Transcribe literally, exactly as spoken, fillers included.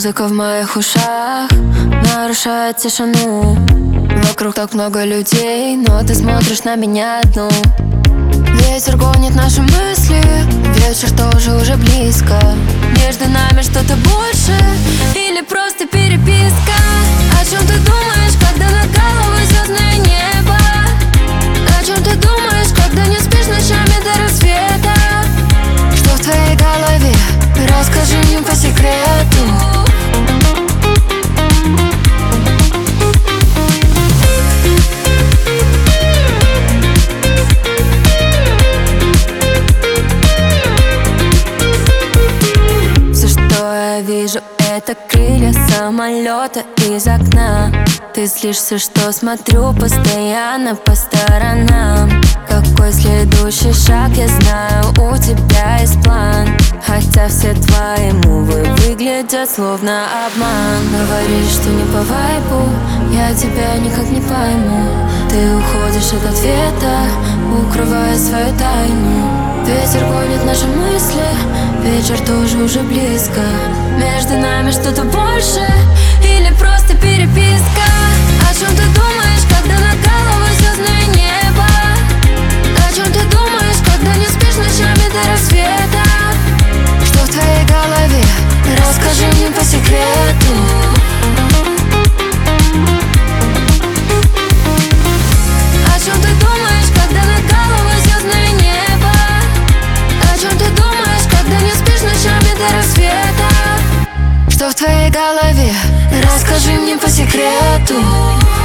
Музыка в моих ушах нарушает тишину. Вокруг так много людей, но ты смотришь на меня одну. Ветер гонит наши мысли, вечер тоже уже близко. Между нами что-то больше или просто переписка? О чем ты думаешь, когда над головой звездное небо? О чем ты думаешь, когда не спишь ночами до рассвета? Что в твоей голове? Расскажи мне по секрету. Вижу, это крылья самолета из окна. Ты злишься, что смотрю постоянно по сторонам. Какой следующий шаг, я знаю, у тебя есть план. Хотя все твои мувы выглядят словно обман. Говоришь, что не по вайбу, я тебя никак не пойму. Ты уходишь от ответа, укрывая свою тайну. Ветер гонит наши мысли, вечер тоже уже близко. Между нами что-то больше или просто переписка? О чем ты думаешь, когда над головой звездное небо? О чем ты думаешь, когда не спишь ночами до рассвета? Что в твоей голове? Расскажи мне по секрету. О чем ты думаешь, когда над головой звездное небо? О чем ты думаешь, когда не спишь ночами до рассвета? Что в твоей голове? Расскажи мне по секрету.